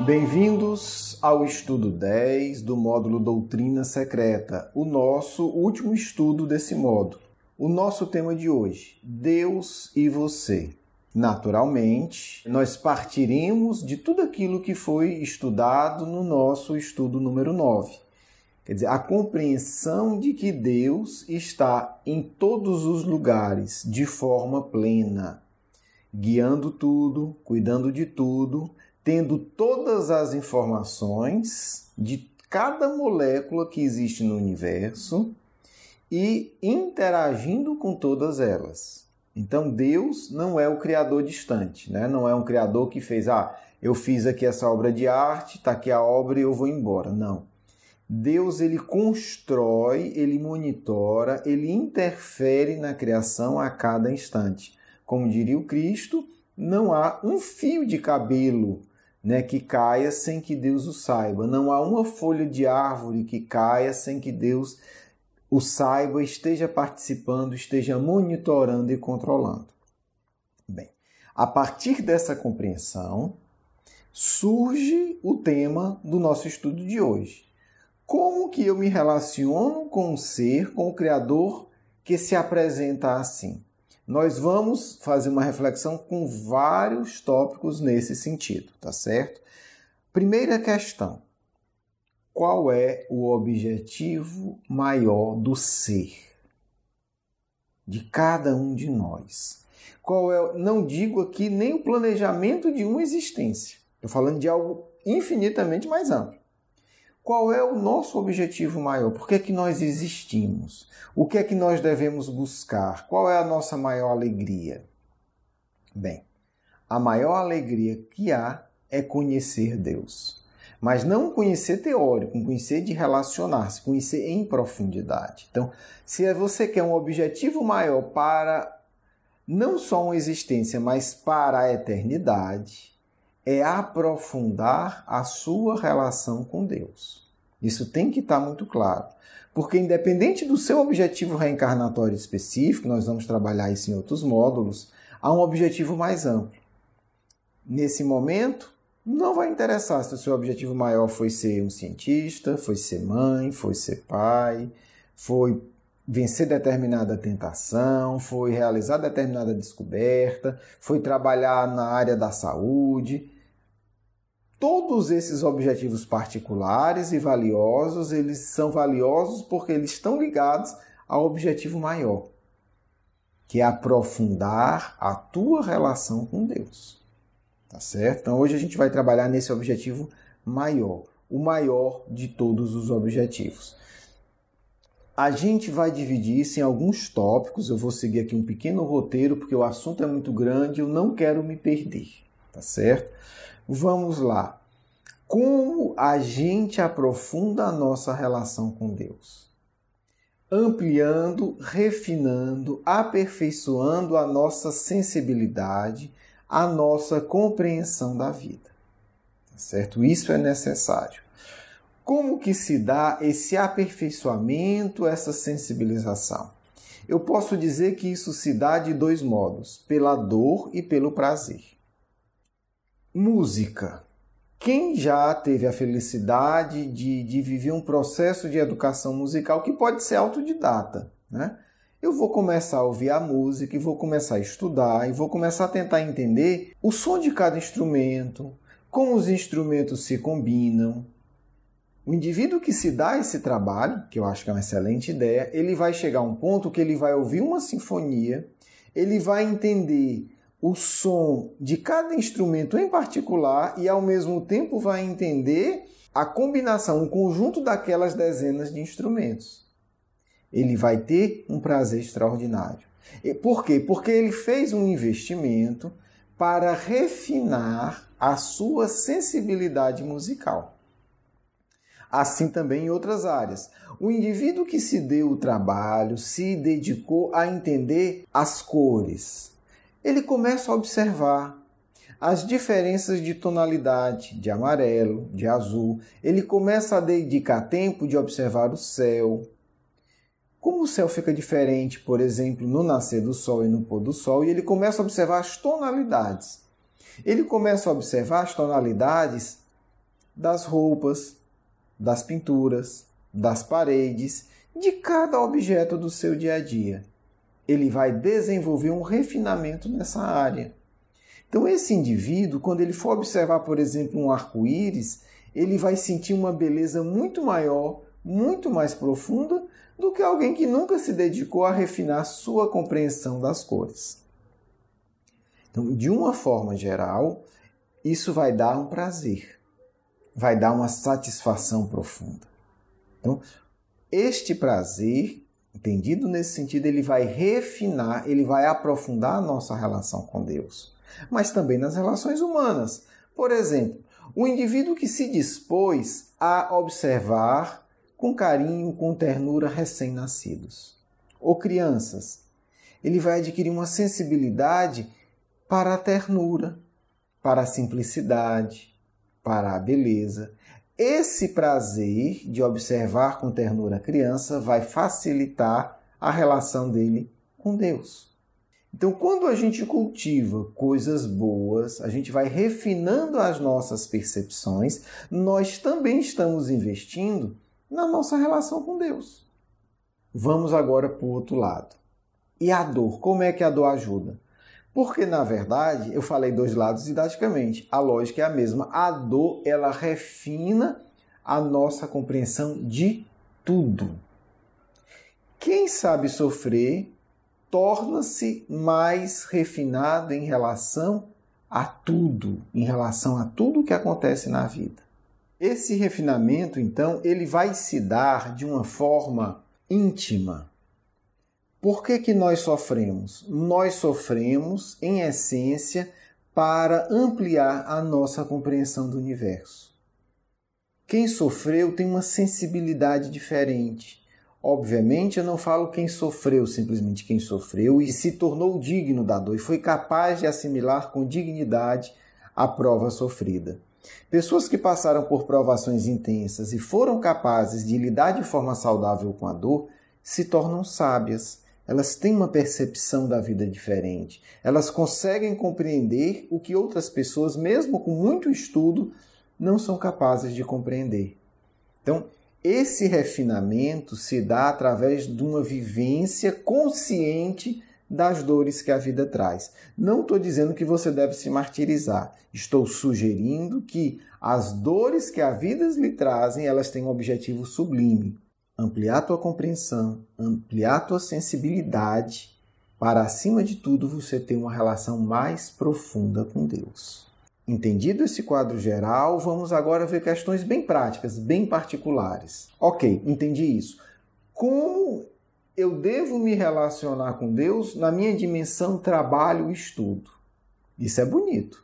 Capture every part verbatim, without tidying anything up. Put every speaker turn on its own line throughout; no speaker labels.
Bem-vindos ao estudo dez do módulo Doutrina Secreta, o nosso último estudo desse módulo. O nosso tema de hoje, Deus e você. Naturalmente, nós partiremos de tudo aquilo que foi estudado no nosso estudo número nove. Quer dizer, a compreensão de que Deus está em todos os lugares de forma plena, guiando tudo, cuidando de tudo, tendo todas as informações de cada molécula que existe no universo e interagindo com todas elas. Então, Deus não é o criador distante, né? Não é um criador que fez, ah, eu fiz aqui essa obra de arte, está aqui a obra e eu vou embora. Não. Deus, ele constrói, ele monitora, ele interfere na criação a cada instante. Como diria o Cristo, não há um fio de cabelo, né, que caia sem que Deus o saiba. Não há uma folha de árvore que caia sem que Deus o saiba, esteja participando, esteja monitorando e controlando. Bem, a partir dessa compreensão, surge o tema do nosso estudo de hoje. Como que eu me relaciono com o ser, com o Criador que se apresenta assim? Nós vamos fazer uma reflexão com vários tópicos nesse sentido, tá certo? Primeira questão. Qual é o objetivo maior do ser? De cada um de nós. Qual é, não digo aqui nem o planejamento de uma existência. Estou falando de algo infinitamente mais amplo. Qual é o nosso objetivo maior? Por que é que nós existimos? O que é que nós devemos buscar? Qual é a nossa maior alegria? Bem, a maior alegria que há é conhecer Deus. Mas não conhecer teórico, conhecer de relacionar-se, conhecer em profundidade. Então, se você quer um objetivo maior para não só uma existência, mas para a eternidade, é aprofundar a sua relação com Deus. Isso tem que estar muito claro. Porque independente do seu objetivo reencarnatório específico, nós vamos trabalhar isso em outros módulos, há um objetivo mais amplo. Nesse momento, não vai interessar se o seu objetivo maior foi ser um cientista, foi ser mãe, foi ser pai, foi vencer determinada tentação, foi realizar determinada descoberta, foi trabalhar na área da saúde. Todos esses objetivos particulares e valiosos, eles são valiosos porque eles estão ligados ao objetivo maior, que é aprofundar a tua relação com Deus. Tá certo? Então hoje a gente vai trabalhar nesse objetivo maior, o maior de todos os objetivos. A gente vai dividir isso em alguns tópicos, eu vou seguir aqui um pequeno roteiro, porque o assunto é muito grande e eu não quero me perder, tá certo? Vamos lá. Como a gente aprofunda a nossa relação com Deus? Ampliando, refinando, aperfeiçoando a nossa sensibilidade, a nossa compreensão da vida. Tá certo? Isso é necessário. Como que se dá esse aperfeiçoamento, essa sensibilização? Eu posso dizer que isso se dá de dois modos, pela dor e pelo prazer. Música. Quem já teve a felicidade de, de viver um processo de educação musical que pode ser autodidata, né? Eu vou começar a ouvir a música e vou começar a estudar e vou começar a tentar entender o som de cada instrumento, como os instrumentos se combinam. O indivíduo que se dá esse trabalho, que eu acho que é uma excelente ideia, ele vai chegar a um ponto que ele vai ouvir uma sinfonia, ele vai entender o som de cada instrumento em particular e, ao mesmo tempo, vai entender a combinação, o conjunto daquelas dezenas de instrumentos. Ele vai ter um prazer extraordinário. Por quê? Porque ele fez um investimento para refinar a sua sensibilidade musical. Assim também em outras áreas. O indivíduo que se deu o trabalho, se dedicou a entender as cores, ele começa a observar as diferenças de tonalidade, de amarelo, de azul. Ele começa a dedicar tempo de observar o céu. Como o céu fica diferente, por exemplo, no nascer do sol e no pôr do sol, e ele começa a observar as tonalidades. Ele começa a observar as tonalidades das roupas, das pinturas, das paredes, de cada objeto do seu dia a dia. Ele vai desenvolver um refinamento nessa área. Então, esse indivíduo, quando ele for observar, por exemplo, um arco-íris, ele vai sentir uma beleza muito maior, muito mais profunda do que alguém que nunca se dedicou a refinar sua compreensão das cores. Então, de uma forma geral, isso vai dar um prazer, vai dar uma satisfação profunda. Então, este prazer, entendido nesse sentido, ele vai refinar, ele vai aprofundar a nossa relação com Deus, mas também nas relações humanas. Por exemplo, o indivíduo que se dispôs a observar com carinho, com ternura, recém-nascidos ou crianças, ele vai adquirir uma sensibilidade para a ternura, para a simplicidade, para a beleza. Esse prazer de observar com ternura a criança vai facilitar a relação dele com Deus. Então, quando a gente cultiva coisas boas, a gente vai refinando as nossas percepções, nós também estamos investindo na nossa relação com Deus. Vamos agora para o outro lado. E a dor? Como é que a dor ajuda? Porque, na verdade, eu falei dois lados didaticamente. A lógica é a mesma. A dor, ela refina a nossa compreensão de tudo. Quem sabe sofrer torna-se mais refinado em relação a tudo, em relação a tudo que acontece na vida. Esse refinamento, então, ele vai se dar de uma forma íntima. Por que que nós sofremos? Nós sofremos, em essência, para ampliar a nossa compreensão do universo. Quem sofreu tem uma sensibilidade diferente. Obviamente, eu não falo quem sofreu, simplesmente quem sofreu e se tornou digno da dor e foi capaz de assimilar com dignidade a prova sofrida. Pessoas que passaram por provações intensas e foram capazes de lidar de forma saudável com a dor se tornam sábias. Elas têm uma percepção da vida diferente. Elas conseguem compreender o que outras pessoas, mesmo com muito estudo, não são capazes de compreender. Então, esse refinamento se dá através de uma vivência consciente das dores que a vida traz. Não estou dizendo que você deve se martirizar. Estou sugerindo que as dores que a vida lhe trazem, elas têm um objetivo sublime. Ampliar a tua compreensão, ampliar a tua sensibilidade, para, acima de tudo, você ter uma relação mais profunda com Deus. Entendido esse quadro geral, vamos agora ver questões bem práticas, bem particulares. Ok, entendi isso. Como eu devo me relacionar com Deus na minha dimensão trabalho e estudo? Isso é bonito.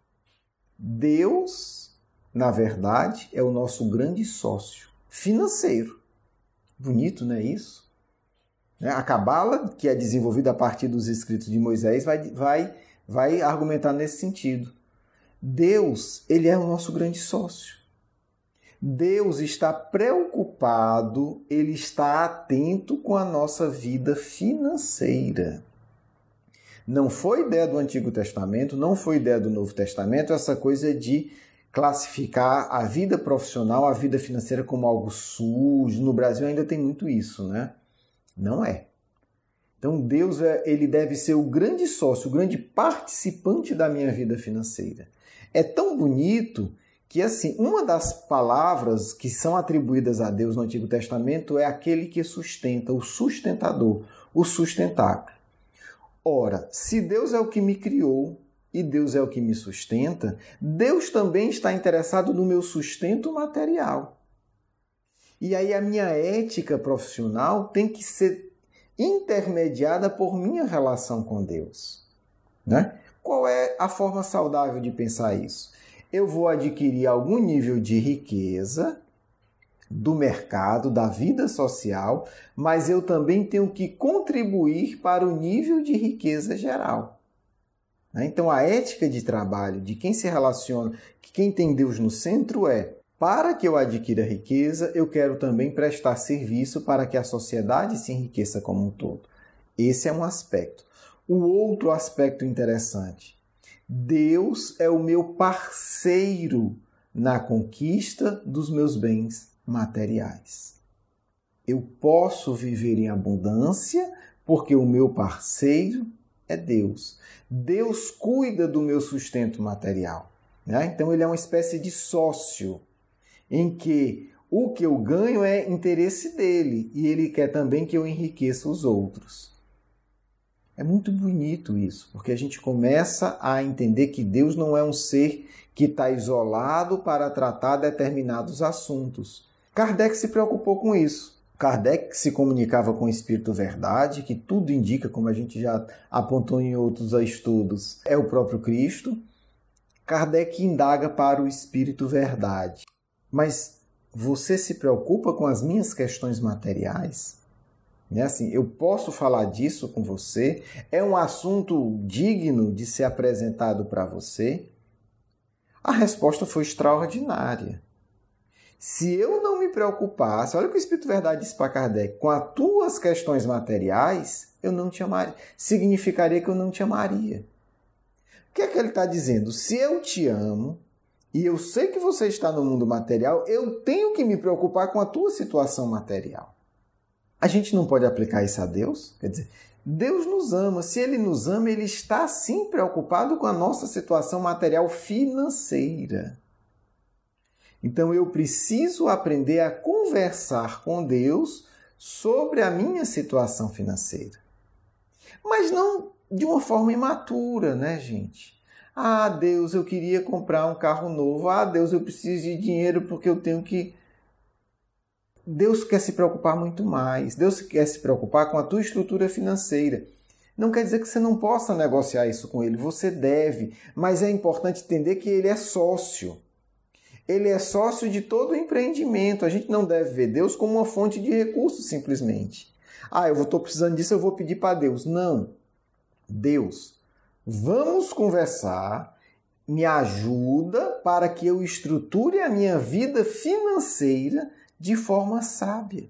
Deus, na verdade, é o nosso grande sócio financeiro. Bonito, não é isso? A Cabala, que é desenvolvida a partir dos escritos de Moisés, vai, vai, vai argumentar nesse sentido. Deus, ele é o nosso grande sócio. Deus está preocupado, ele está atento com a nossa vida financeira. Não foi ideia do Antigo Testamento, não foi ideia do Novo Testamento, essa coisa de classificar a vida profissional, a vida financeira como algo sujo. No Brasil ainda tem muito isso, né? Não é. Então Deus ele deve ser o grande sócio, o grande participante da minha vida financeira. É tão bonito que, assim, uma das palavras que são atribuídas a Deus no Antigo Testamento é aquele que sustenta, o sustentador, o sustentáculo. Ora, se Deus é o que me criou e Deus é o que me sustenta, Deus também está interessado no meu sustento material. E aí a minha ética profissional tem que ser intermediada por minha relação com Deus, né? Qual é a forma saudável de pensar isso? Eu vou adquirir algum nível de riqueza do mercado, da vida social, mas eu também tenho que contribuir para o nível de riqueza geral. Então, a ética de trabalho de quem se relaciona, quem tem Deus no centro é: para que eu adquira riqueza, eu quero também prestar serviço para que a sociedade se enriqueça como um todo. Esse é um aspecto. O outro aspecto interessante: Deus é o meu parceiro na conquista dos meus bens materiais. Eu posso viver em abundância porque o meu parceiro é Deus. Deus cuida do meu sustento material, né? Então ele é uma espécie de sócio em que o que eu ganho é interesse dele e ele quer também que eu enriqueça os outros. É muito bonito isso, porque a gente começa a entender que Deus não é um ser que está isolado para tratar determinados assuntos. Kardec se preocupou com isso. Kardec se comunicava com o Espírito Verdade, que tudo indica, como a gente já apontou em outros estudos, é o próprio Cristo. Kardec indaga para o Espírito Verdade. Mas você se preocupa com as minhas questões materiais? Né? Assim, eu posso falar disso com você? É um assunto digno de ser apresentado para você? A resposta foi extraordinária. Se eu não me preocupasse, olha o que o Espírito Verdade disse para Kardec, com as tuas questões materiais, eu não te amaria. Significaria que eu não te amaria. O que é que ele está dizendo? Se eu te amo, e eu sei que você está no mundo material, eu tenho que me preocupar com a tua situação material. A gente não pode aplicar isso a Deus? Quer dizer, Deus nos ama. Se Ele nos ama, Ele está sim preocupado com a nossa situação material financeira. Então eu preciso aprender a conversar com Deus sobre a minha situação financeira. Mas não de uma forma imatura, né, gente? Ah, Deus, eu queria comprar um carro novo. Ah, Deus, eu preciso de dinheiro porque eu tenho que... Deus quer se preocupar muito mais. Deus quer se preocupar com a tua estrutura financeira. Não quer dizer que você não possa negociar isso com Ele. Você deve. Mas é importante entender que Ele é sócio. Ele é sócio de todo o empreendimento. A gente não deve ver Deus como uma fonte de recursos, simplesmente. Ah, eu estou precisando disso, eu vou pedir para Deus. Não. Deus, vamos conversar, me ajuda para que eu estruture a minha vida financeira de forma sábia.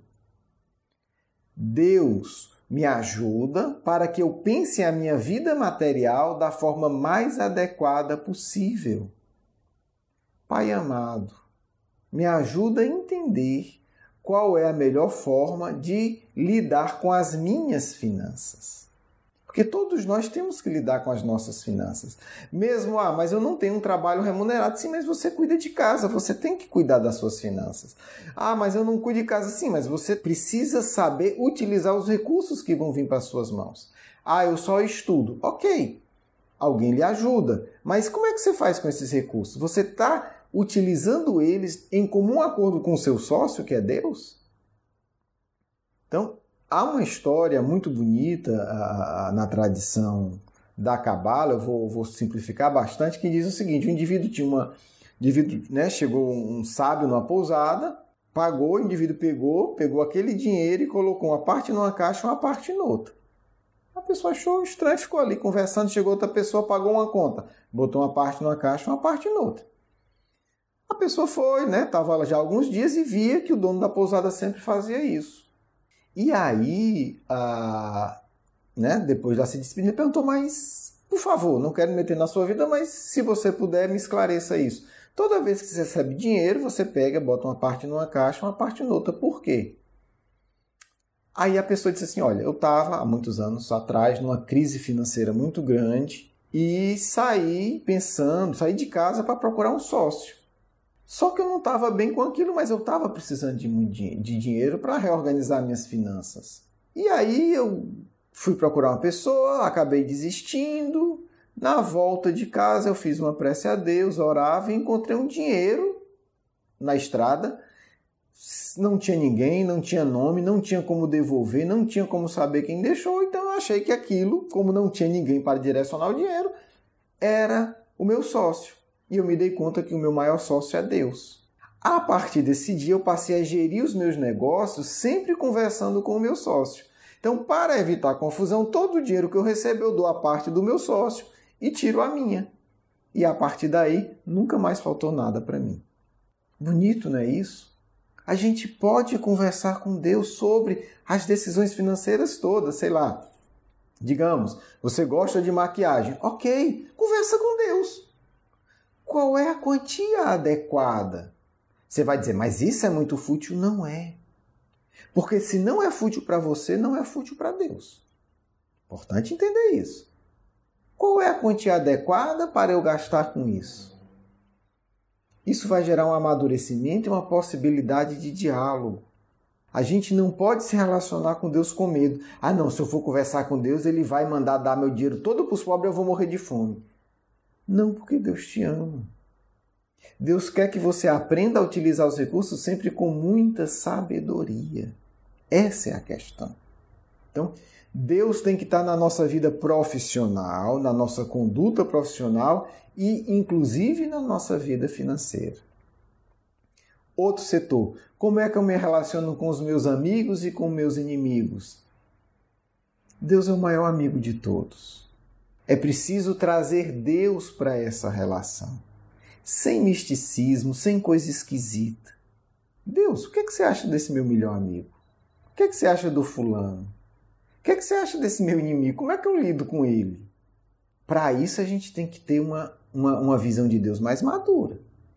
Deus, me ajuda para que eu pense a minha vida material da forma mais adequada possível. Pai amado, me ajuda a entender qual é a melhor forma de lidar com as minhas finanças. Porque todos nós temos que lidar com as nossas finanças. Mesmo, ah, mas eu não tenho um trabalho remunerado. Sim, mas você cuida de casa, você tem que cuidar das suas finanças. Ah, mas eu não cuido de casa. Sim, mas você precisa saber utilizar os recursos que vão vir para as suas mãos. Ah, eu só estudo. Ok, alguém lhe ajuda. Mas como é que você faz com esses recursos? Você está utilizando eles em comum acordo com o seu sócio, que é Deus? Então, há uma história muito bonita a, a, na tradição da Cabala, eu vou, vou simplificar bastante, que diz o seguinte: o indivíduo tinha uma... indivíduo, né, chegou um sábio numa pousada, pagou, o indivíduo pegou, pegou aquele dinheiro e colocou uma parte numa caixa e uma parte noutra. A pessoa achou estranho, ficou ali conversando, chegou outra pessoa, pagou uma conta, botou uma parte numa caixa e uma parte noutra. A pessoa foi, né, estava lá já há alguns dias e via que o dono da pousada sempre fazia isso. E aí, a, né, depois de se despedir, perguntou, mas, por favor, não quero me meter na sua vida, mas se você puder, me esclareça isso. Toda vez que você recebe dinheiro, você pega, bota uma parte numa caixa, uma parte noutra. Por quê? Aí a pessoa disse assim, olha, eu estava há muitos anos atrás numa crise financeira muito grande e saí pensando, saí de casa para procurar um sócio. Só que eu não estava bem com aquilo, mas eu estava precisando de, de dinheiro para reorganizar minhas finanças. E aí eu fui procurar uma pessoa, acabei desistindo. Na volta de casa eu fiz uma prece a Deus, orava e encontrei um dinheiro na estrada. Não tinha ninguém, não tinha nome, não tinha como devolver, não tinha como saber quem deixou. Então eu achei que aquilo, como não tinha ninguém para direcionar o dinheiro, era o meu sócio. E eu me dei conta que o meu maior sócio é Deus. A partir desse dia, eu passei a gerir os meus negócios sempre conversando com o meu sócio. Então, para evitar confusão, todo o dinheiro que eu recebo, eu dou a parte do meu sócio e tiro a minha. E a partir daí, nunca mais faltou nada para mim. Bonito, não é isso? A gente pode conversar com Deus sobre as decisões financeiras todas, sei lá. Digamos, você gosta de maquiagem. Ok, conversa com Deus. qual é a quantia adequada? Você vai dizer, mas isso é muito fútil? Não é. Porque se não é fútil para você, não é fútil para Deus. Importante entender isso. Qual é a quantia adequada para eu gastar com isso? Isso vai gerar um amadurecimento e uma possibilidade de diálogo. A gente não pode se relacionar com Deus com medo. Ah, não, se eu for conversar com Deus, Ele vai mandar dar meu dinheiro todo para os pobres e eu vou morrer de fome. Não, porque Deus te ama. Deus quer que você aprenda a utilizar os recursos sempre com muita sabedoria. Essa é a questão. Então, Deus tem que estar na nossa vida profissional, na nossa conduta profissional e, inclusive, na nossa vida financeira. Outro setor. Como é que eu me relaciono com os meus amigos e com meus inimigos? Deus é o maior amigo de todos. É preciso trazer Deus para essa relação. Sem misticismo, sem coisa esquisita. Deus, o que, é que você acha desse meu melhor amigo? O que, é que você acha do fulano? O que, é que você acha desse meu inimigo? Como é que eu lido com ele? Para isso a gente tem que ter uma, uma, uma visão de Deus mais madura.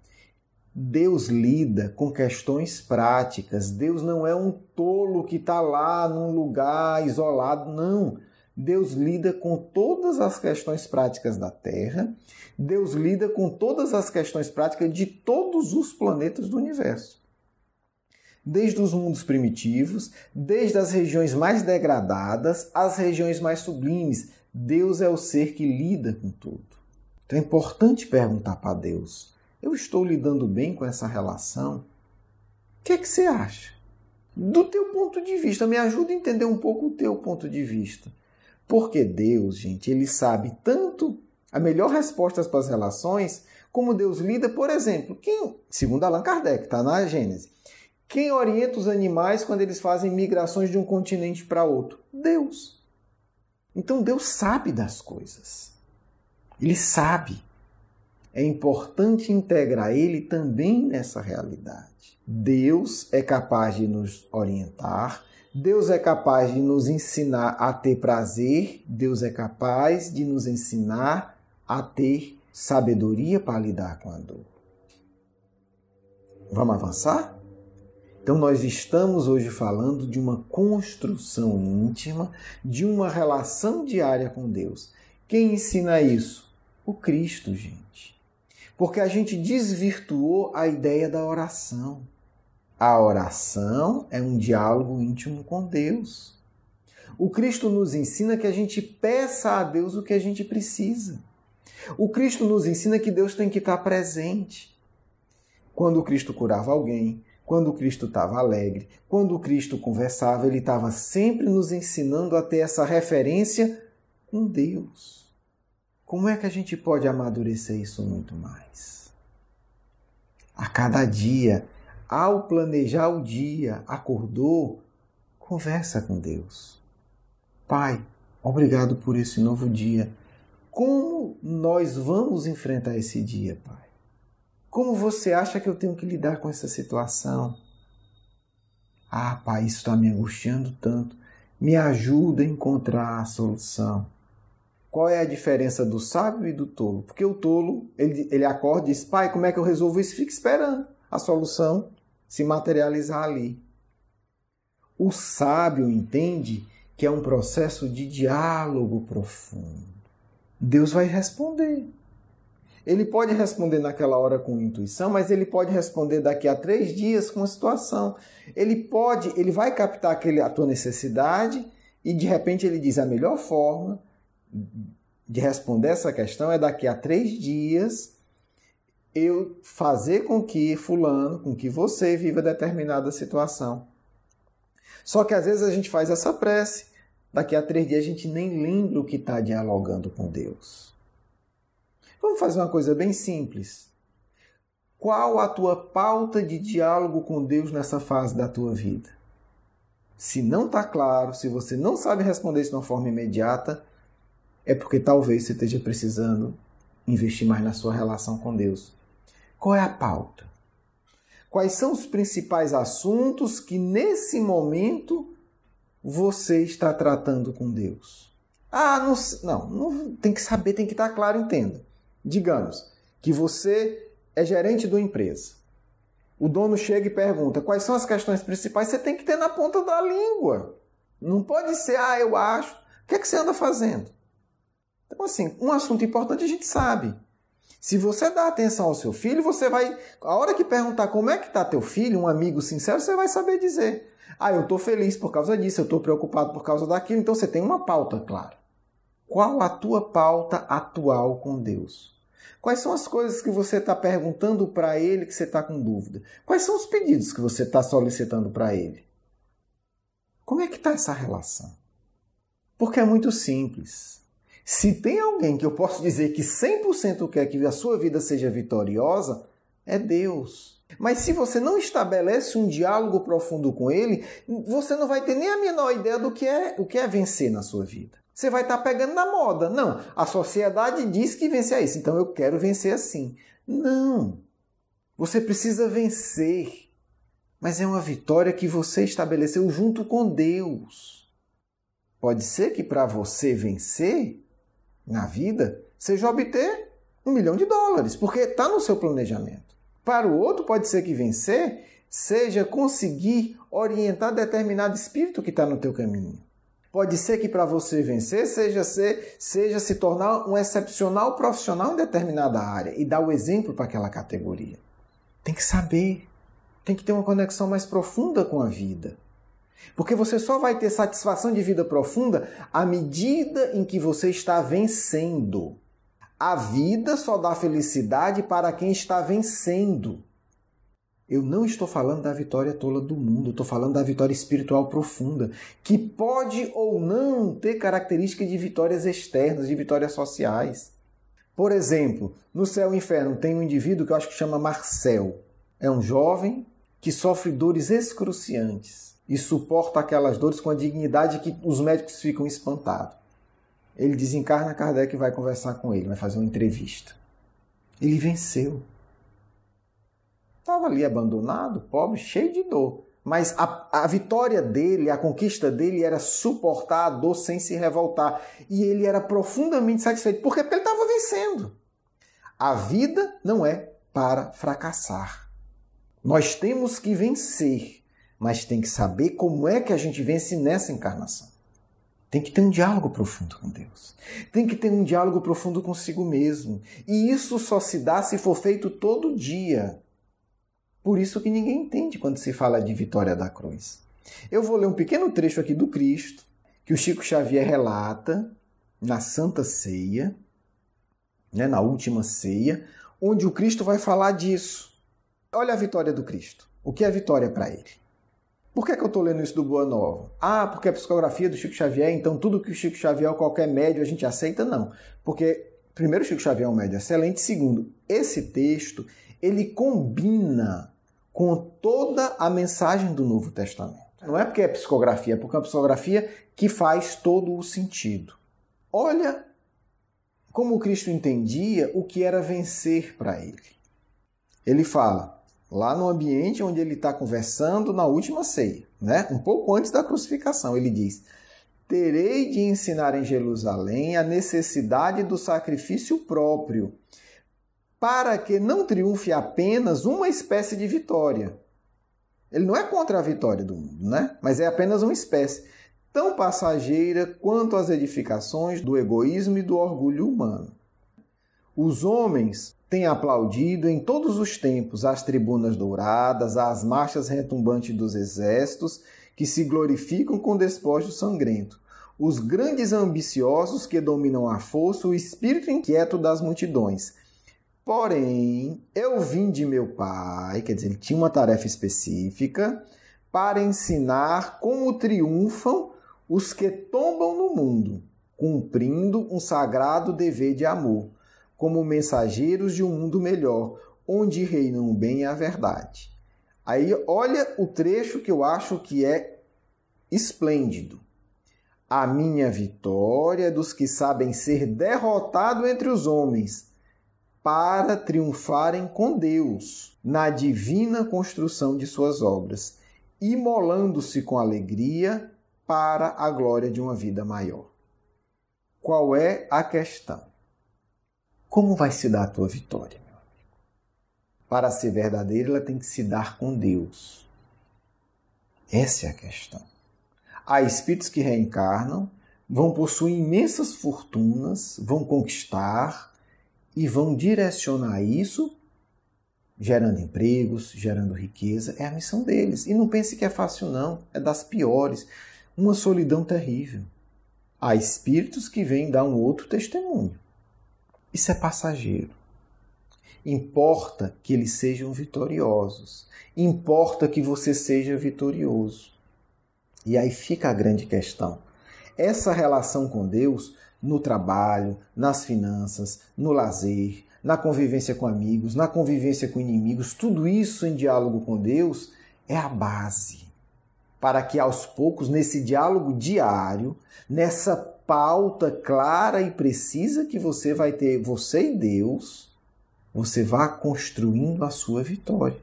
Deus lida com questões práticas. Deus não é um tolo que está lá num lugar isolado. Não. Deus lida com todas as questões práticas da Terra. Deus lida com todas as questões práticas de todos os planetas do universo. Desde os mundos primitivos, desde as regiões mais degradadas às regiões mais sublimes. Deus é o ser que lida com tudo. Então é importante perguntar para Deus, eu estou lidando bem com essa relação? O que é que você acha? Do teu ponto de vista, me ajuda a entender um pouco o teu ponto de vista. Porque Deus, gente, Ele sabe tanto a melhor resposta para as relações, como Deus lida, por exemplo, quem, segundo Allan Kardec, está na Gênese, quem orienta os animais quando eles fazem migrações de um continente para outro? Deus. Então Deus sabe das coisas. Ele sabe. É importante integrar Ele também nessa realidade. Deus é capaz de nos orientar, Deus é capaz de nos ensinar a ter prazer, Deus é capaz de nos ensinar a ter sabedoria para lidar com a dor. Vamos avançar? Então nós estamos hoje falando de uma construção íntima, de uma relação diária com Deus. Quem ensina isso? O Cristo, gente. Porque a gente desvirtuou a ideia da oração. A oração é um diálogo íntimo com Deus. O Cristo nos ensina que a gente peça a Deus o que a gente precisa. O Cristo nos ensina que Deus tem que estar presente. Quando o Cristo curava alguém, quando o Cristo estava alegre, quando o Cristo conversava, Ele estava sempre nos ensinando a ter essa referência com Deus. Como é que a gente pode amadurecer isso muito mais? A cada dia, ao planejar o dia, acordou, conversa com Deus. Pai, obrigado por esse novo dia. Como nós vamos enfrentar esse dia, Pai? Como você acha que eu tenho que lidar com essa situação? Ah, Pai, isso está me angustiando tanto. Me ajuda a encontrar a solução. Qual é a diferença do sábio e do tolo? Porque o tolo, ele, ele acorda e diz, Pai, como é que eu resolvo isso? Fica esperando a solução se materializar ali. O sábio entende que é um processo de diálogo profundo. Deus vai responder. Ele pode responder naquela hora com intuição, mas ele pode responder daqui a três dias com a situação. Ele pode, ele vai captar aquele, a tua necessidade e de repente ele diz a melhor forma de responder essa questão é daqui a três dias eu fazer com que fulano, com que você viva determinada situação. Só que às vezes a gente faz essa prece, daqui a três dias a gente nem lembra o que está dialogando com Deus. Vamos fazer uma coisa bem simples. Qual a tua pauta de diálogo com Deus nessa fase da tua vida? Se não está claro, se você não sabe responder isso de uma forma imediata, é porque talvez você esteja precisando investir mais na sua relação com Deus. Qual é a pauta? Quais são os principais assuntos que nesse momento você está tratando com Deus? Ah, não, não, não tem que saber, tem que estar claro, entenda. Digamos que você é gerente de uma empresa. O dono chega e pergunta quais são as questões principais, você tem que ter na ponta da língua. Não pode ser, ah, eu acho. O que é que você anda fazendo? Então, assim, um assunto importante a gente sabe. Se você dá atenção ao seu filho, você vai... A hora que perguntar como é que está teu filho, um amigo sincero, você vai saber dizer. Ah, eu estou feliz por causa disso, eu estou preocupado por causa daquilo. Então você tem uma pauta clara. Qual a tua pauta atual com Deus? Quais são as coisas que você está perguntando para Ele que você está com dúvida? Quais são os pedidos que você está solicitando para Ele? Como é que está essa relação? Porque é muito simples. Se tem alguém que eu posso dizer que cem por cento quer que a sua vida seja vitoriosa, é Deus. Mas se você não estabelece um diálogo profundo com Ele, você não vai ter nem a menor ideia do que é, o que é vencer na sua vida. Você vai estar pegando na moda. Não, a sociedade diz que vencer é isso, então eu quero vencer assim. Não. Você precisa vencer. Mas é uma vitória que você estabeleceu junto com Deus. Pode ser que para você vencer na vida seja obter um milhão de dólares, porque está no seu planejamento. Para o outro pode ser que vencer seja conseguir orientar determinado espírito que está no teu caminho. Pode ser que para você vencer seja, ser, seja se tornar um excepcional profissional em determinada área e dar o exemplo para aquela categoria. Tem que saber, tem que ter uma conexão mais profunda com a vida. Porque você só vai ter satisfação de vida profunda à medida em que você está vencendo. A vida só dá felicidade para quem está vencendo. Eu não estou falando da vitória tola do mundo, eu estou falando da vitória espiritual profunda, que pode ou não ter características de vitórias externas, de vitórias sociais. Por exemplo, no Céu e Inferno tem um indivíduo que eu acho que chama Marcel. É um jovem que sofre dores excruciantes e suporta aquelas dores com a dignidade que os médicos ficam espantados. Ele desencarna, Kardec vai conversar com ele, vai fazer uma entrevista. Ele venceu. Estava ali abandonado, pobre, cheio de dor. Mas a, a vitória dele, a conquista dele era suportar a dor sem se revoltar. E ele era profundamente satisfeito. Por quê? Porque ele estava vencendo. A vida não é para fracassar. Nós temos que vencer, mas tem que saber como é que a gente vence nessa encarnação. Tem que ter um diálogo profundo com Deus. Tem que ter um diálogo profundo consigo mesmo. E isso só se dá se for feito todo dia. Por isso que ninguém entende quando se fala de vitória da cruz. Eu vou ler um pequeno trecho aqui do Cristo, que o Chico Xavier relata na Santa Ceia, né, na última ceia, onde o Cristo vai falar disso. Olha a vitória do Cristo. O que é vitória para ele? Por que, é que eu estou lendo isso do Boa Nova? Ah, porque é a psicografia do Chico Xavier, então tudo que o Chico Xavier ou qualquer médio a gente aceita? Não. Porque, primeiro, o Chico Xavier é um médio excelente. Segundo, esse texto, ele combina com toda a mensagem do Novo Testamento. Não é porque é psicografia, é porque é uma psicografia que faz todo o sentido. Olha como o Cristo entendia o que era vencer para ele. Ele fala, lá no ambiente onde ele está conversando na última ceia, né? Um pouco antes da crucificação, ele diz, terei de ensinar em Jerusalém a necessidade do sacrifício próprio, para que não triunfe apenas uma espécie de vitória. Ele não é contra a vitória do mundo, né? Mas é apenas uma espécie, tão passageira quanto as edificações do egoísmo e do orgulho humano. Os homens têm aplaudido em todos os tempos as tribunas douradas, as marchas retumbantes dos exércitos que se glorificam com despojo sangrento, os grandes ambiciosos que dominam a força, o espírito inquieto das multidões. Porém, eu vim de meu Pai, quer dizer, ele tinha uma tarefa específica, para ensinar como triunfam os que tombam no mundo, cumprindo um sagrado dever de amor, como mensageiros de um mundo melhor, onde reinam o bem e a verdade. Aí, olha o trecho que eu acho que é esplêndido. A minha vitória é dos que sabem ser derrotados entre os homens, para triunfarem com Deus na divina construção de suas obras, imolando-se com alegria para a glória de uma vida maior. Qual é a questão? Como vai se dar a tua vitória, meu amigo? Para ser verdadeira, ela tem que se dar com Deus. Essa é a questão. Há espíritos que reencarnam, vão possuir imensas fortunas, vão conquistar e vão direcionar isso, gerando empregos, gerando riqueza. É a missão deles. E não pense que é fácil, não. É das piores. Uma solidão terrível. Há espíritos que vêm dar um outro testemunho. Isso é passageiro. Importa que eles sejam vitoriosos. Importa que você seja vitorioso. E aí fica a grande questão. Essa relação com Deus, no trabalho, nas finanças, no lazer, na convivência com amigos, na convivência com inimigos, tudo isso em diálogo com Deus é a base para que aos poucos, nesse diálogo diário, nessa pauta clara e precisa que você vai ter, você e Deus, você vá construindo a sua vitória.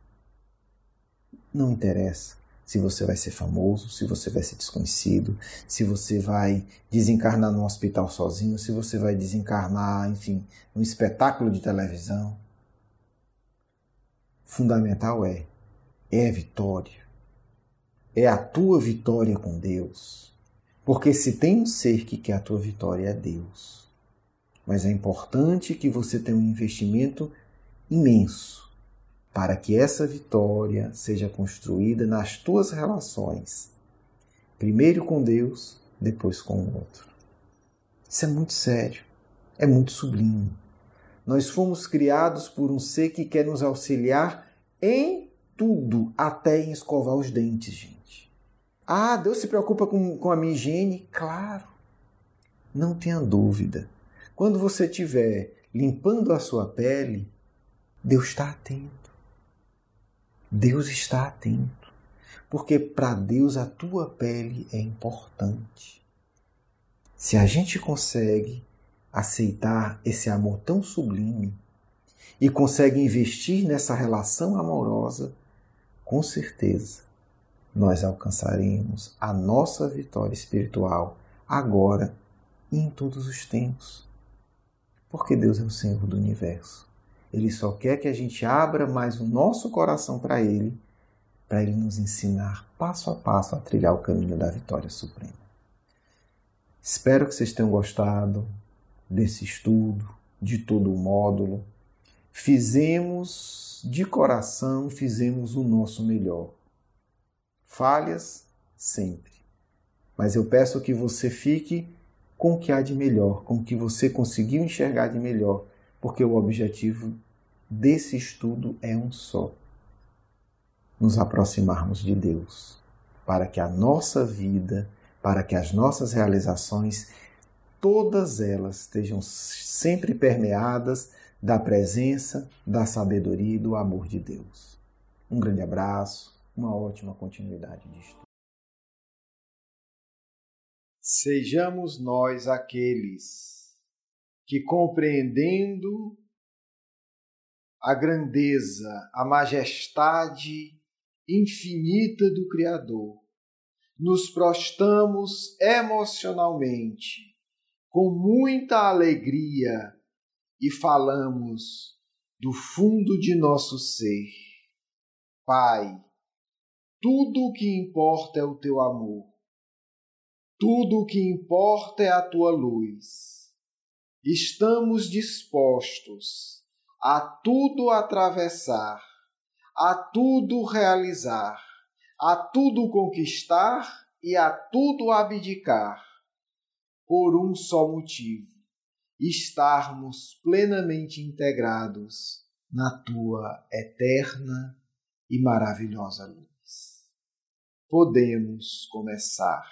Não interessa se você vai ser famoso, se você vai ser desconhecido, se você vai desencarnar num hospital sozinho, se você vai desencarnar, enfim, num espetáculo de televisão. Fundamental é, é a vitória. É a tua vitória com Deus. Porque se tem um ser que quer a tua vitória, é Deus. Mas é importante que você tenha um investimento imenso para que essa vitória seja construída nas tuas relações. Primeiro com Deus, depois com o outro. Isso é muito sério, é muito sublime. Nós fomos criados por um ser que quer nos auxiliar em tudo, até em escovar os dentes, gente. Ah, Deus se preocupa com, com a minha higiene? Claro, não tenha dúvida. Quando você estiver limpando a sua pele, Deus está atento. Deus está atento, porque para Deus a tua pele é importante. Se a gente consegue aceitar esse amor tão sublime e consegue investir nessa relação amorosa, com certeza nós alcançaremos a nossa vitória espiritual agora e em todos os tempos. Porque Deus é o Senhor do universo. Ele só quer que a gente abra mais o nosso coração para Ele, para Ele nos ensinar passo a passo a trilhar o caminho da vitória suprema. Espero que vocês tenham gostado desse estudo, de todo o módulo. Fizemos de coração, fizemos o nosso melhor. Falhas, sempre. Mas eu peço que você fique com o que há de melhor, com o que você conseguiu enxergar de melhor, porque o objetivo desse estudo é um só: nos aproximarmos de Deus, para que a nossa vida, para que as nossas realizações, todas elas estejam sempre permeadas da presença, da sabedoria e do amor de Deus. Um grande abraço, uma ótima continuidade de estudo. Sejamos nós aqueles que, compreendendo a grandeza, a majestade infinita do Criador, nos prostramos emocionalmente, com muita alegria, e falamos do fundo de nosso ser: Pai, tudo o que importa é o teu amor, tudo o que importa é a tua luz. Estamos dispostos a tudo atravessar, a tudo realizar, a tudo conquistar e a tudo abdicar, por um só motivo: estarmos plenamente integrados na tua eterna e maravilhosa luz. Podemos começar.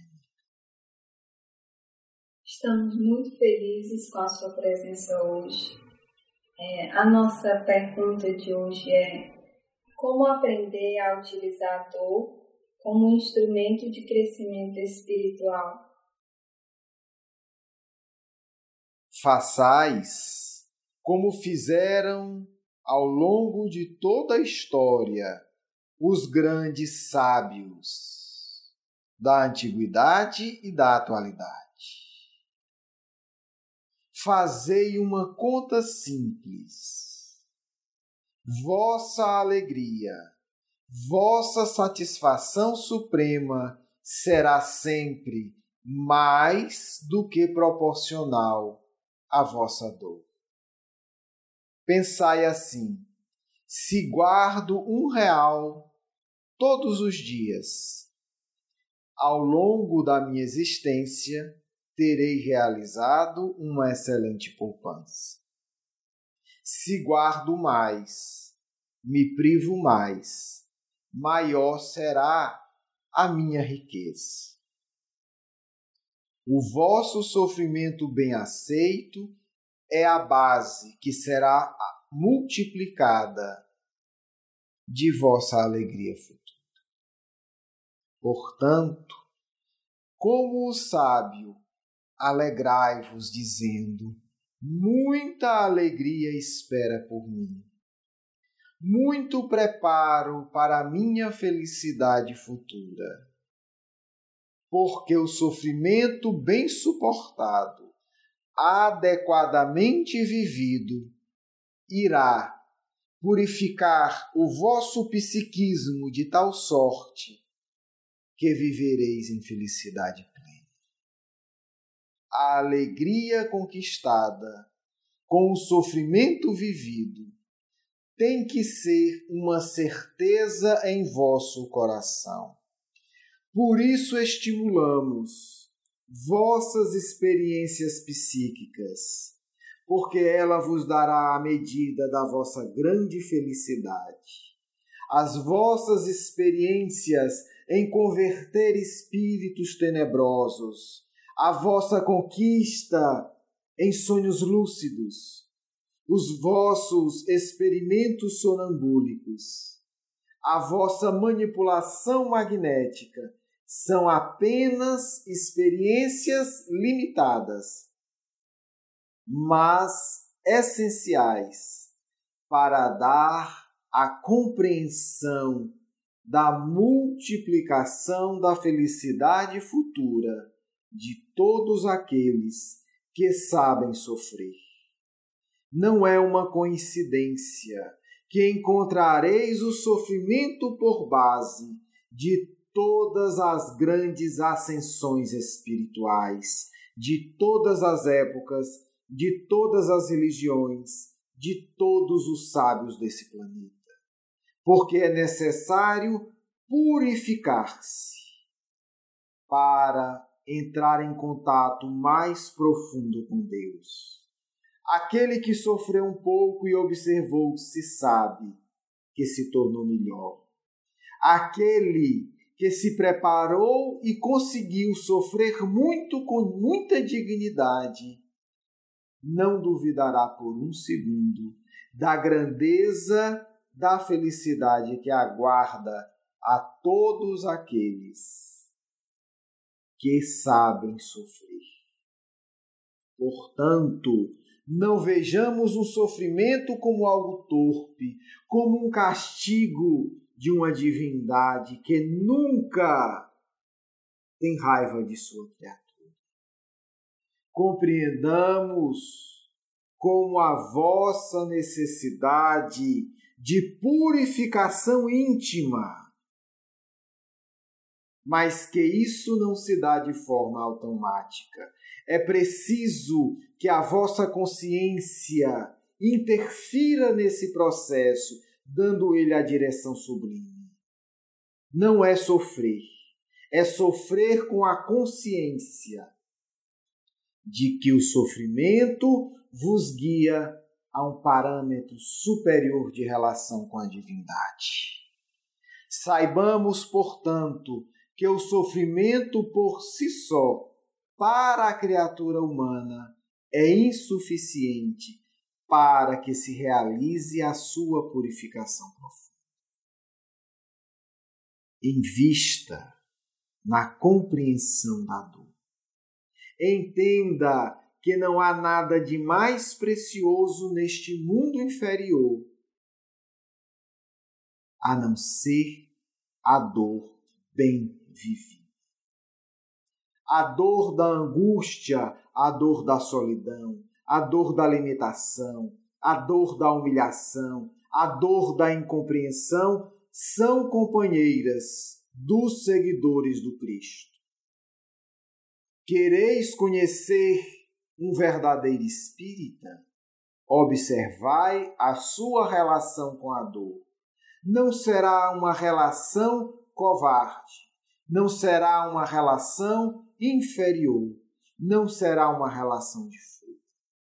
Estamos muito felizes com a sua presença hoje. É, a nossa pergunta de hoje é: como aprender a utilizar a dor como um instrumento de crescimento espiritual?
Façais como fizeram ao longo de toda a história os grandes sábios da antiguidade e da atualidade. Fazei uma conta simples. vossa alegria, vossa satisfação suprema será sempre mais do que proporcional à vossa dor. Pensai assim: se guardo um real todos os dias, ao longo da minha existência, terei realizado uma excelente poupança. Se guardo mais, me privo mais, maior será a minha riqueza. O vosso sofrimento bem aceito é a base que será multiplicada de vossa alegria futura. Portanto, como o sábio, alegrai-vos, dizendo: muita alegria espera por mim. Muito preparo para a minha felicidade futura. Porque o sofrimento bem suportado, adequadamente vivido, irá purificar o vosso psiquismo de tal sorte que vivereis em felicidade plena. A alegria conquistada com o sofrimento vivido tem que ser uma certeza em vosso coração. Por isso estimulamos vossas experiências psíquicas, porque ela vos dará a medida da vossa grande felicidade. As vossas experiências em converter espíritos tenebrosos, a vossa conquista em sonhos lúcidos, os vossos experimentos sonambúlicos, a vossa manipulação magnética são apenas experiências limitadas, mas essenciais para dar a compreensão da multiplicação da felicidade futura de todos aqueles que sabem sofrer. Não é uma coincidência que encontrareis o sofrimento por base de todas as grandes ascensões espirituais, de todas as épocas, de todas as religiões, de todos os sábios desse planeta. Porque é necessário purificar-se para entrar em contato mais profundo com Deus. Aquele que sofreu um pouco e observou-se sabe que se tornou melhor. Aquele que se preparou e conseguiu sofrer muito com muita dignidade, não duvidará por um segundo da grandeza da felicidade que aguarda a todos aqueles que sabem sofrer. Portanto, não vejamos o sofrimento como algo torpe, como um castigo de uma divindade que nunca tem raiva de sua criatura. Compreendamos como a vossa necessidade de purificação íntima, mas que isso não se dá de forma automática. É preciso que a vossa consciência interfira nesse processo, dando ele a direção sublime. Não é sofrer, é sofrer com a consciência de que o sofrimento vos guia a um parâmetro superior de relação com a divindade. Saibamos, portanto, que o sofrimento por si só, para a criatura humana, é insuficiente para que se realize a sua purificação profunda. Invista na compreensão da dor. Entenda que não há nada de mais precioso neste mundo inferior a não ser a dor bem vivida. A dor da angústia, a dor da solidão, a dor da limitação, a dor da humilhação, a dor da incompreensão são companheiras dos seguidores do Cristo. Quereis conhecer um verdadeiro espírita? Observai a sua relação com a dor. Não será uma relação covarde, não será uma relação inferior, não será uma relação de fuga.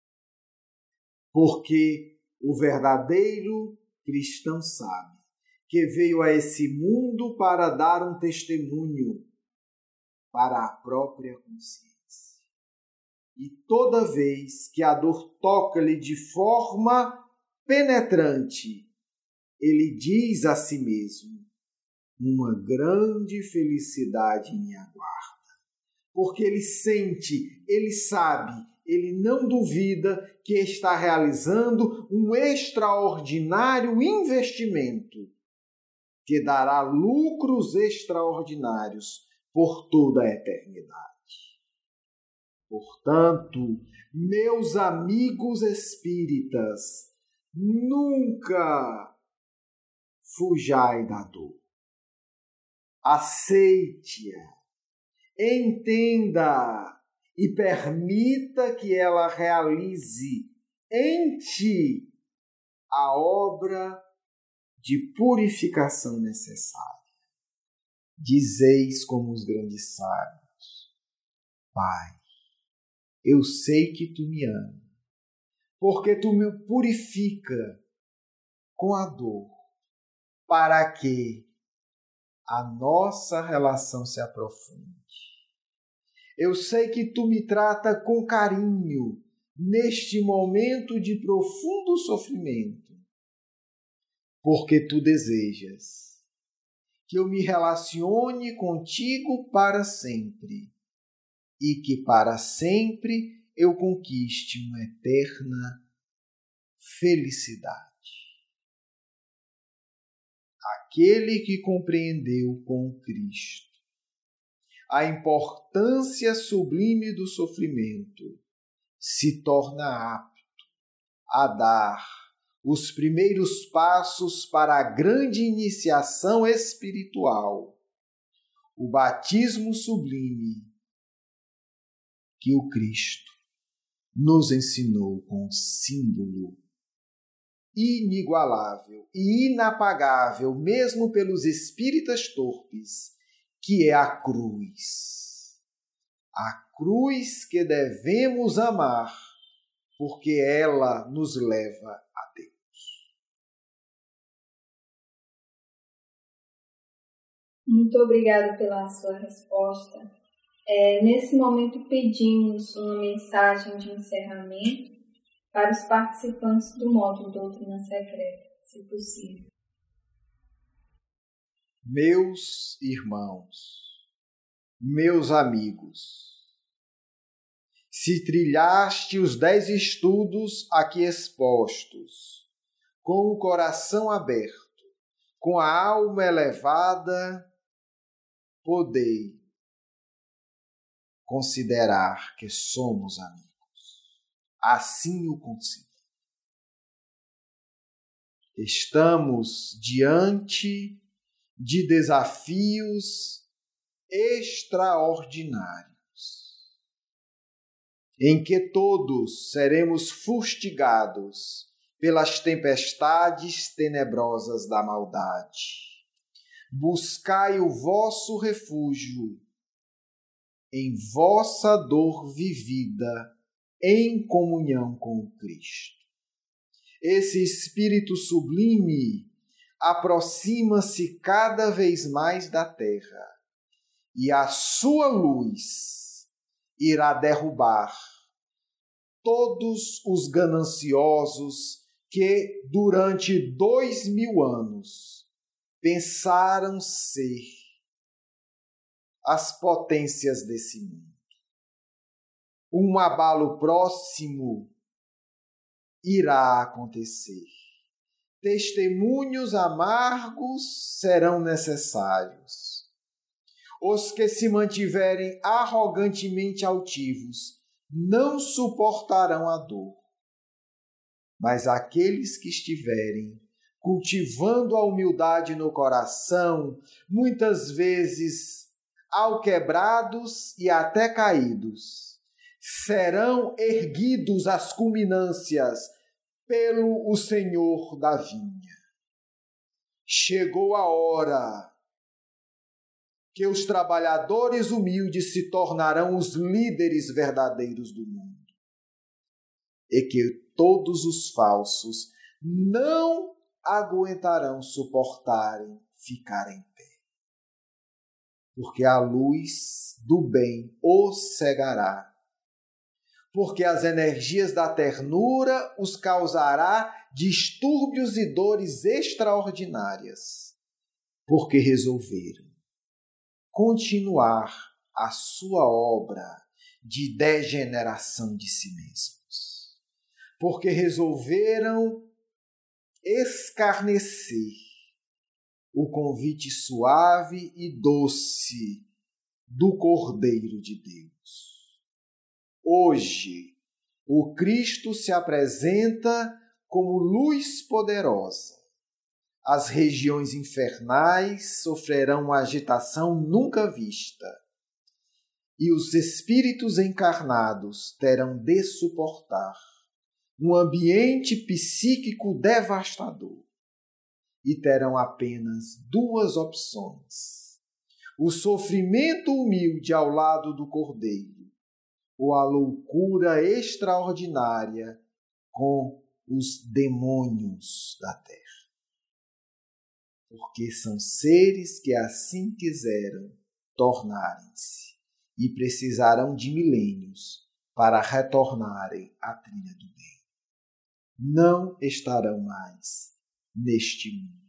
Porque o verdadeiro cristão sabe que veio a esse mundo para dar um testemunho para a própria consciência. E toda vez que a dor toca-lhe de forma penetrante, ele diz a si mesmo: uma grande felicidade me aguarda. Porque ele sente, ele sabe, ele não duvida que está realizando um extraordinário investimento que dará lucros extraordinários por toda a eternidade. Portanto, meus amigos espíritas, nunca fujai da dor. Aceite-a, entenda e permita que ela realize em ti a obra de purificação necessária. Dizeis como os grandes sábios: Pai, eu sei que tu me amas, porque tu me purifica com a dor, para que a nossa relação se aprofunde. Eu sei que tu me trata com carinho neste momento de profundo sofrimento, porque tu desejas que eu me relacione contigo para sempre e que para sempre eu conquiste uma eterna felicidade. Aquele que compreendeu com Cristo a importância sublime do sofrimento se torna apto a dar os primeiros passos para a grande iniciação espiritual, o batismo sublime que o Cristo nos ensinou com símbolo inigualável e inapagável, mesmo pelos espíritas torpes, que é a cruz. A cruz que devemos amar, porque ela nos leva a Deus.
Muito obrigada pela sua resposta. É, nesse momento pedimos uma mensagem de encerramento para os participantes do módulo Doutrina Secreta, se possível.
Meus irmãos, meus amigos, se trilhaste os dez estudos aqui expostos, com o coração aberto, com a alma elevada, podei considerar que somos amigos. Assim o considero. Estamos diante de desafios extraordinários, em que todos seremos fustigados pelas tempestades tenebrosas da maldade. Buscai o vosso refúgio em vossa dor vivida em comunhão com o Cristo. Esse Espírito sublime aproxima-se cada vez mais da terra e a sua luz irá derrubar todos os gananciosos que durante dois mil anos pensaram ser as potências desse mundo. Um abalo próximo irá acontecer. Testemunhos amargos serão necessários. Os que se mantiverem arrogantemente altivos não suportarão a dor, mas aqueles que estiverem cultivando a humildade no coração, muitas vezes alquebrados e até caídos, serão erguidos às culminâncias pelo o Senhor da vinha. Chegou a hora que os trabalhadores humildes se tornarão os líderes verdadeiros do mundo e que todos os falsos não aguentarão suportarem ficar em pé, porque a luz do bem os cegará, porque as energias da ternura os causará distúrbios e dores extraordinárias, porque resolveram continuar a sua obra de degeneração de si mesmos, porque resolveram escarnecer o convite suave e doce do Cordeiro de Deus. Hoje, o Cristo se apresenta como luz poderosa. As regiões infernais sofrerão uma agitação nunca vista, e os espíritos encarnados terão de suportar um ambiente psíquico devastador, e terão apenas duas opções: o sofrimento humilde ao lado do Cordeiro, ou a loucura extraordinária com os demônios da terra. Porque são seres que assim quiseram tornarem-se e precisarão de milênios para retornarem à trilha do bem. Não estarão mais neste mundo.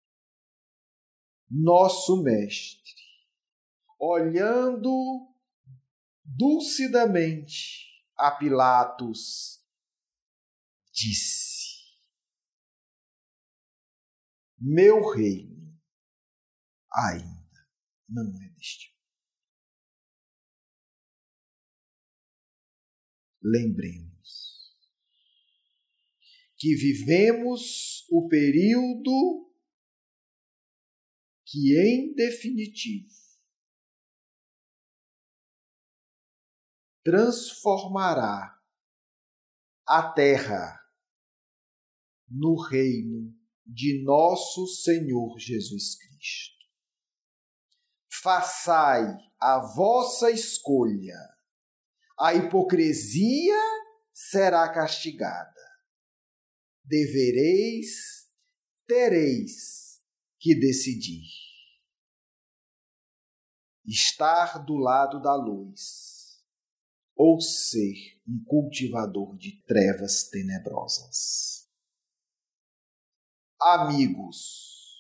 Nosso Mestre, olhando dulcidamente a Pilatos, disse: meu reino ainda não é deste mundo. Lembremos que vivemos o período que, em definitivo, transformará a terra no reino de nosso Senhor Jesus Cristo. Façai a vossa escolha. A hipocrisia será castigada. Devereis, tereis que decidir. Estar do lado da luz ou ser um cultivador de trevas tenebrosas. Amigos,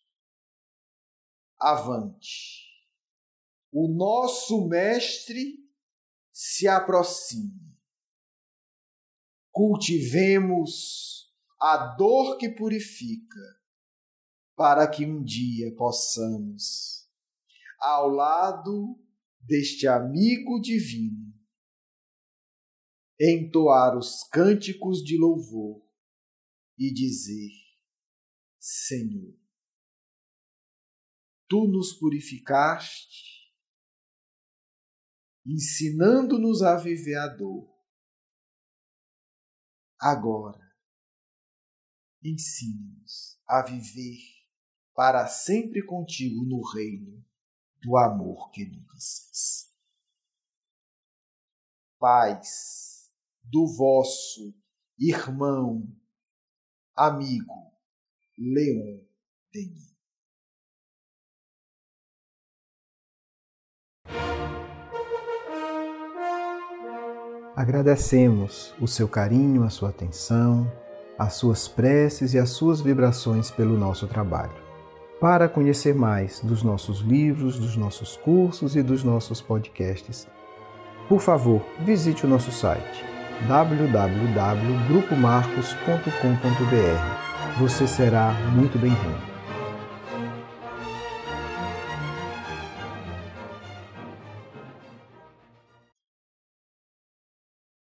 avante. O nosso Mestre se aproxima. Cultivemos a dor que purifica, para que um dia possamos, ao lado deste amigo divino, entoar os cânticos de louvor e dizer: Senhor, Tu nos purificaste, ensinando-nos a viver a dor. Agora, ensina-nos a viver para sempre contigo no reino do amor que nunca cessa. Paz do vosso irmão, amigo Leon Denis.
Agradecemos o seu carinho, a sua atenção, as suas preces e as suas vibrações pelo nosso trabalho. Para conhecer mais dos nossos livros, dos nossos cursos e dos nossos podcasts, por favor, visite o nosso site w w w ponto grupo marcos ponto com ponto b r. Você será muito bem-vindo.